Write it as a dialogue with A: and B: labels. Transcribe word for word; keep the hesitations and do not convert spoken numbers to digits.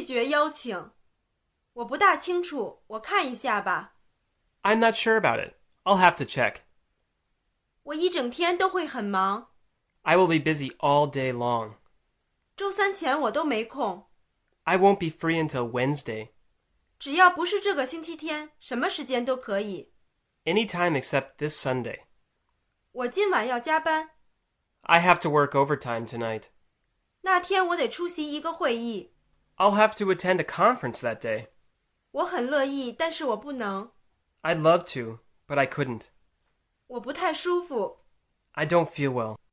A: 绝邀请。我不大清楚，我看一下吧。
B: I'm not sure about it. I'll have to check.
A: 我一整天都会很忙。
B: I will be busy all day long.
A: 周三前我都没空。
B: I won't be free until Wednesday.
A: 只要不是这个星期天，什么时间都可以。
B: Anytime except this Sunday.
A: 我今晚要加班。
B: I have to work overtime tonight.
A: 那天我得出席一个会议。
B: I'll have to attend a conference that day.
A: 我很乐意，但是我不能。
B: I'd love to, but I couldn't.
A: 我不太舒服。
B: I don't feel well.